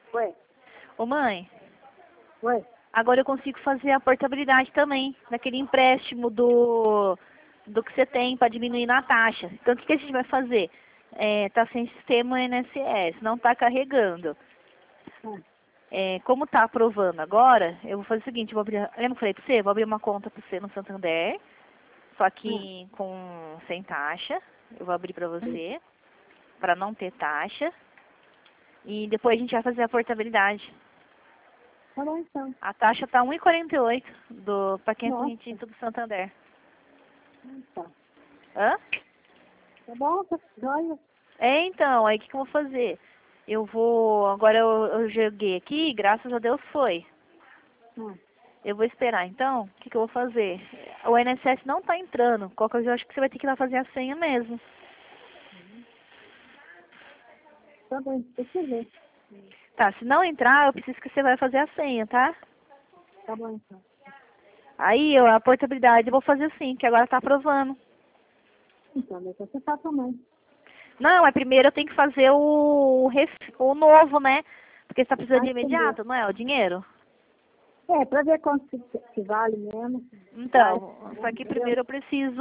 Ué, Ô mãe, ué. agora eu consigo fazer a portabilidade também, daquele empréstimo do que você tem para diminuir na taxa. Então o que que a gente vai fazer? Tá sem sistema INSS, não tá carregando. Ah, Como tá aprovando agora, eu vou fazer o seguinte, eu vou abrir, lembra que eu falei pra você? Eu vou abrir uma conta pra você no Santander, só que sem taxa. Eu vou abrir pra você, pra não ter taxa. E depois a gente vai fazer a portabilidade. tá bom então. A taxa tá 1,48 para quem é Nossa, correntista do Santander. tá. Hã? Tá bom, tá joia. Então, aí o que que eu vou fazer? Agora eu joguei aqui, graças a Deus foi. Ah, Eu vou esperar, então, o que que eu vou fazer? O INSS não tá entrando, qualquer coisa eu acho que você vai ter que ir lá fazer a senha mesmo. tá bom, deixa eu ver. Tá, se não entrar, eu preciso que você vai fazer a senha, tá? Tá bom então. Aí, a portabilidade eu vou fazer assim, que agora tá aprovando. Então, depois você faz também. Não, primeiro eu tenho que fazer o novo, né? Porque você tá precisando Ah, de entendeu. imediato, não é? O dinheiro? Pra ver quanto se vale mesmo. Vale, Então, só que entendeu? primeiro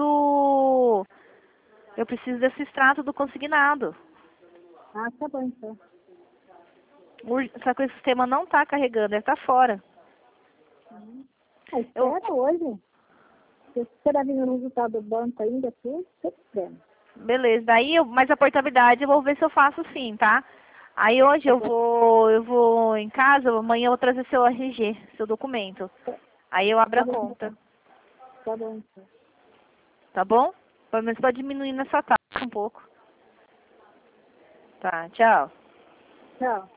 eu preciso desse extrato do consignado. Ah, tá bom então. Só que o sistema não tá carregando, ele tá fora. Ah, Eu, espera hoje. Se você vai vir o resultado do banco ainda, tudo, você espera. beleza, mas a portabilidade eu vou ver se eu faço sim, tá? Aí hoje Tá eu bom, vou, eu vou em casa, amanhã eu vou trazer seu RG, seu documento. Aí eu abro tá a bom conta, então. Tá bom então. tá bom? Pelo menos pra diminuir nessa taxa um pouco. Tá, tchau. Tchau.